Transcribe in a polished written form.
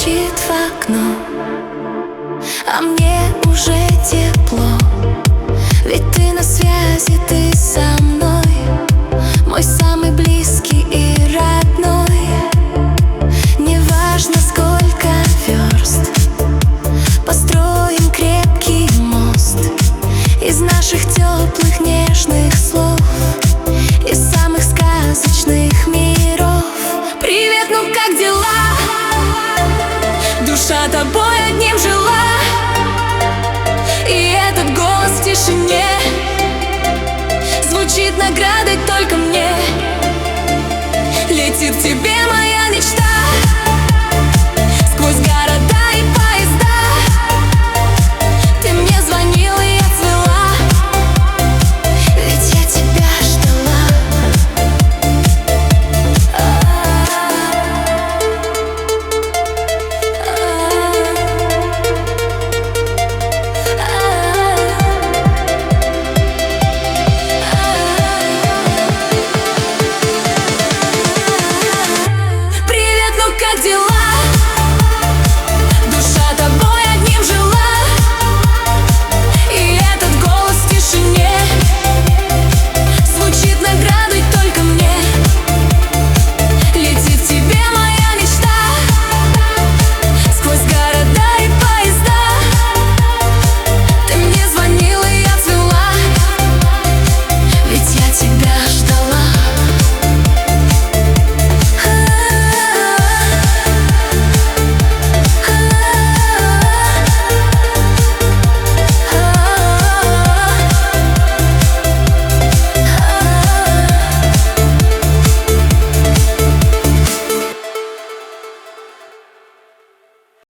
стучит в окно, а мне уже тепло, ведь ты на связи, ты со мной, мой самый близкий и родной. Неважно, сколько верст, построим крепкий мост из наших теплых нежных слов, из самых сказочных миров. Привет, ну как дела? Душа тобой одним жила, и этот голос в тишине звучит наградой только мне.